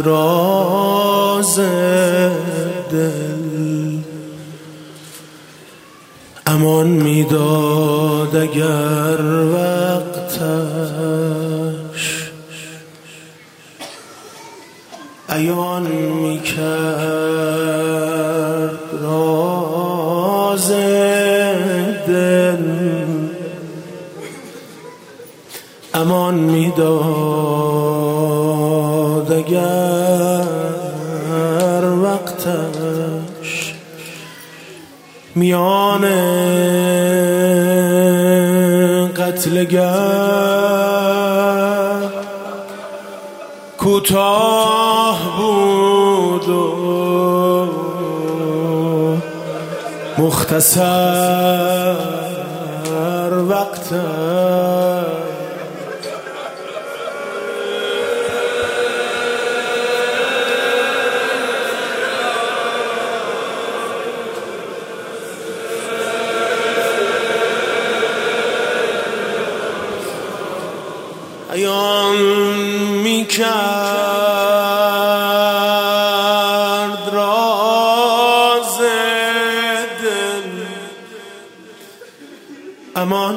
راز دل امان میداد اگر وقتش عیان میکرد راز دل امان میداد اگر وقتش میان قتلگر کوتاه بود و مختصر وقتش عیان میکرد راز دل امان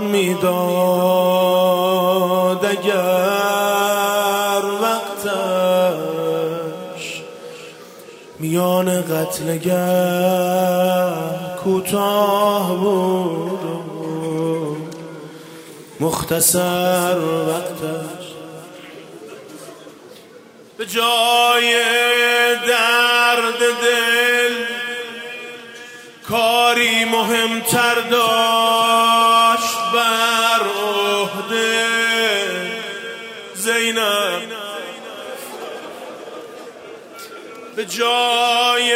میداد اگر وقتش میان قتلگر کوتاه بود مختصر وقتش به جای درد دل کاری مهمتر داشت بر عهده زینب به جای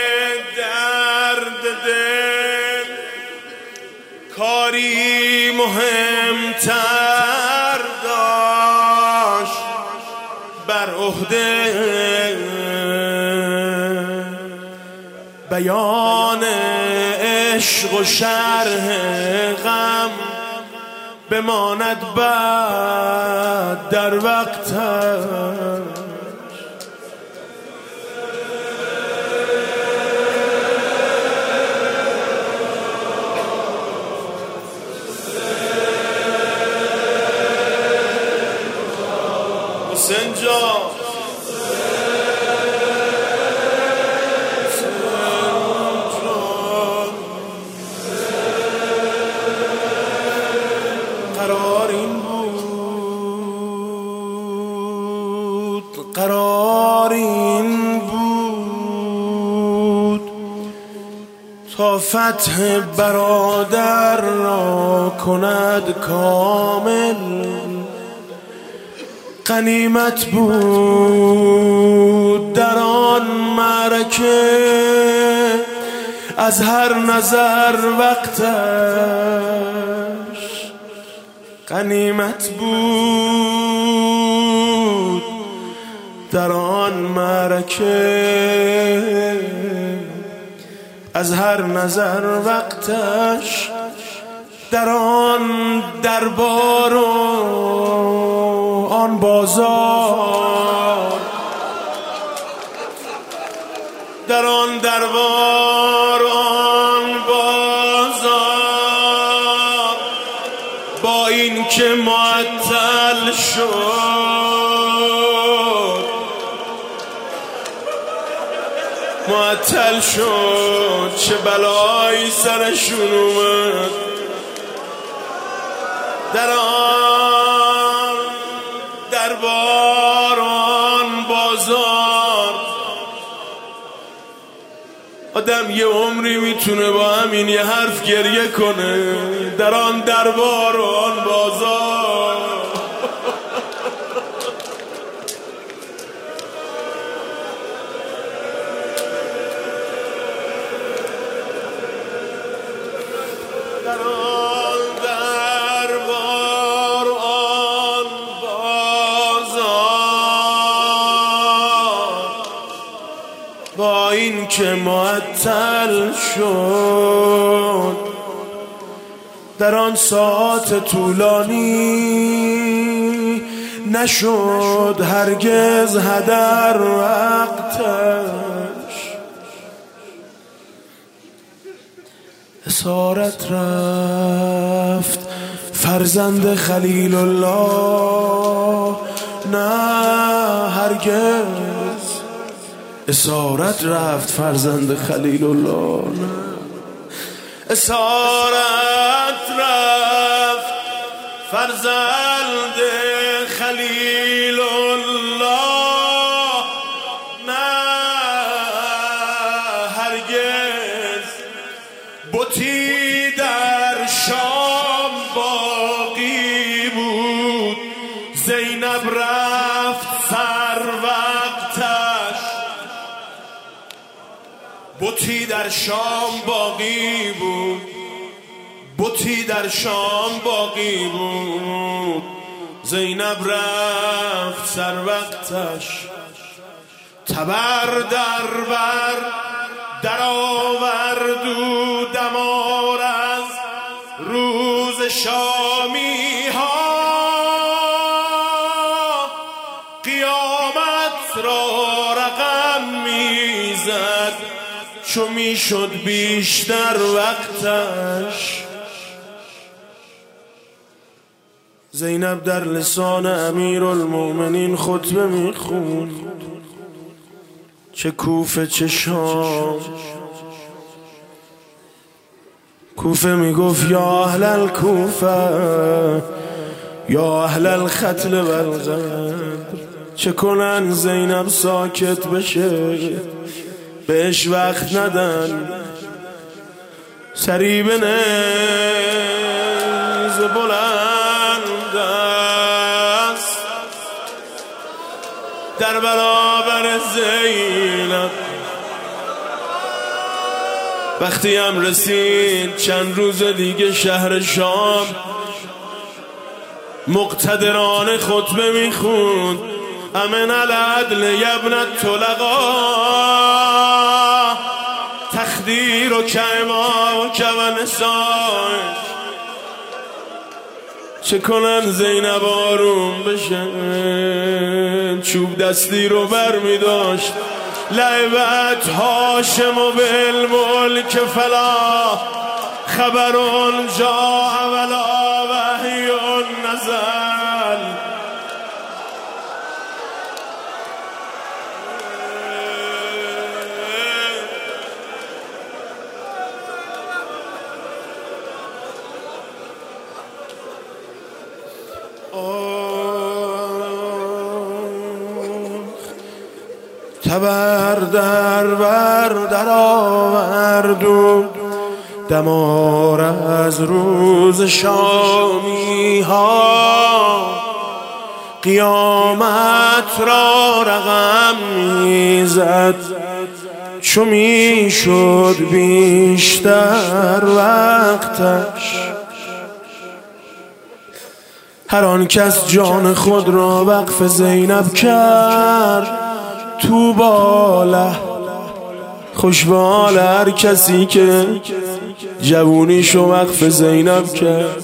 درد دل کاری مهمتر داشت بر عهده بیان عشق و شرح غم بماند بعد در وقتش سنجا قرار این بود تا فتح برادر را کند کامل غنیمت بود در آن معرکه از هر نظر وقتش غنیمت بود در آن معرکه از هر نظر وقتش در آن دربار و آن بازار در آن دربار آن بازار با این که معطل شد چه بلایی سرشون اومد در آن دربار آن بازار آدم یه عمری میتونه با همین یه حرف گریه کنه در آن دربار و آن بازار در آن دربار آن بازار با این که معطل شد در آن ساعت طولانی نشد هرگز هدر وقتش. اسارت رفت فرزند خلیل الله، نه هرگز. اسارت رفت فرزند خلیل الله، نه. اسارت رفت فرزند خلیل الله، نه هرگز. بتی در شام باقی بود، زینب رفت سر وقتش. بتی در شام باقی بود، بتی در شام باقی بود، زینب رفت سر وقتش. تبر در بر در آورد و دمار از روز شامی ها، قیامت را رقم میزد چو میشد بیشتر وقتش. زینب در لسان امیرالمومنین خطبه میخوند، چه کوفه چه شام. کوفه میگفت یا اهل الکوفه یا اهل الختل و الغدر. چه کنن زینب ساکت بشه، بهش وقت ندن. سری به نیز بلند است در برابر زینب. وقتی هم رسید چند روز دیگه شهر شام، مقتدرانه خطبه میخوند. امن العدل یبن الطلقا تخدیر و کما و نسائش. چه کنن زینب آروم بشن، چوب دستی رو بر می داشت. لعبت هاشم و بالملک فلا خبر جاء ولا وحی نزل. تبر در بر در آورد و دمار از روز شامی ها، قیامت را رقم میزد چو میشد بیشتر وقتش. هر آن کس جان خود را وقف زینب کرد، تو باله خوشبال هر کسی که جوونیشو وقف زینب کرد.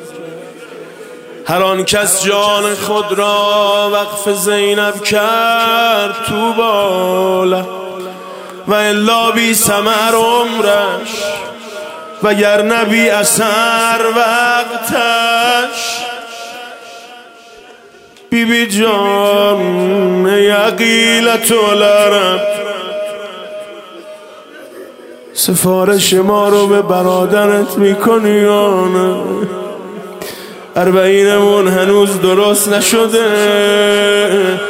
هر آن کس جان خود را وقف زینب کرد، تو باله و الا بی ثمر عمرش، وگر نبی اثر وقتش. بی بی جان یقیلت العرب، سفارش ما رو به برادرت میکنی یا نه؟ اربعینمون هنوز درست نشده،